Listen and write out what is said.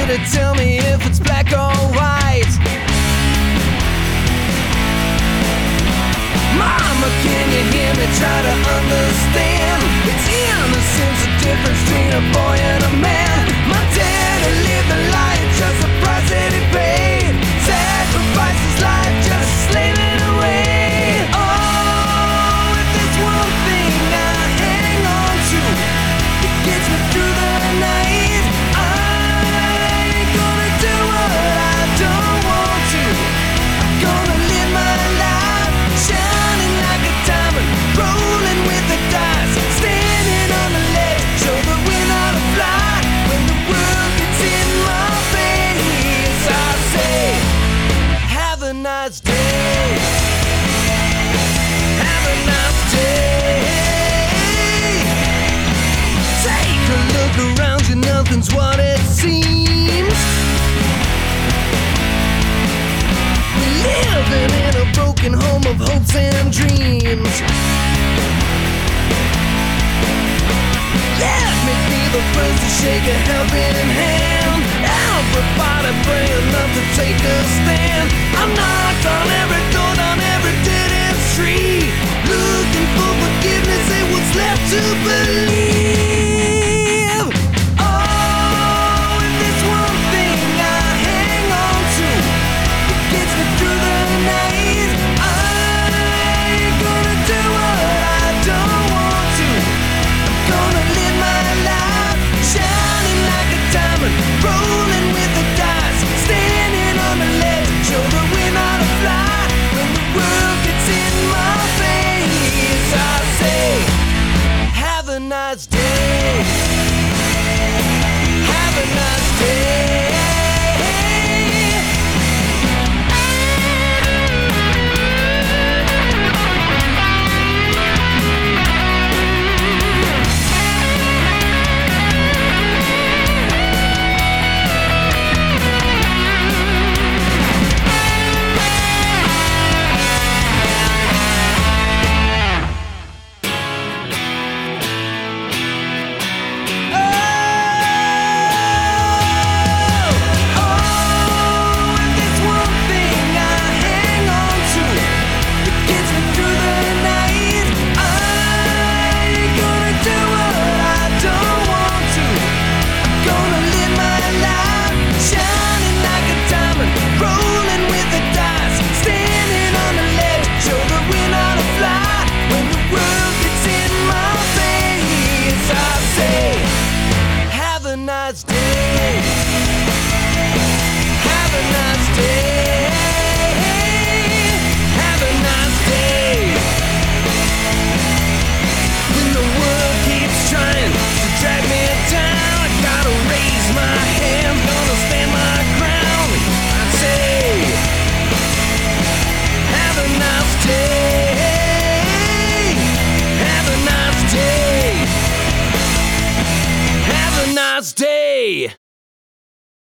to tell me if it's black or white. Mama, can you hear me? Try to understand. It's innocence, a difference between a boy and a man. My daddy lived a life, just the price that he paid. Sacrificed his life, just slaving away. Oh, if there's one thing I hang on to, it gets me through the night. I ain't gonna do what I don't want to. I'm gonna live my life shining like a diamond, rolling with the dice, standing on the ledge, so that we're not a fly. When the world gets in my face, I say, have a nice day. Have a nice day. Take a look around you, nothing's what it seems. Living in a broken home of hopes and dreams. Let me be the first to shake a helping hand. Everybody pray enough to take a stand. I'm knocked on every door, on every dead-end street, looking for forgiveness and what's left to believe. Oh, if there's one thing I hang on to, it gets me through the night. I ain't gonna do what I don't want to. I'm gonna live my life shining like a diamond, rolling with the dice, standing on the ledge, show that we're not a fly. When the world gets in my face, I say, have a nice day. Have a nice day.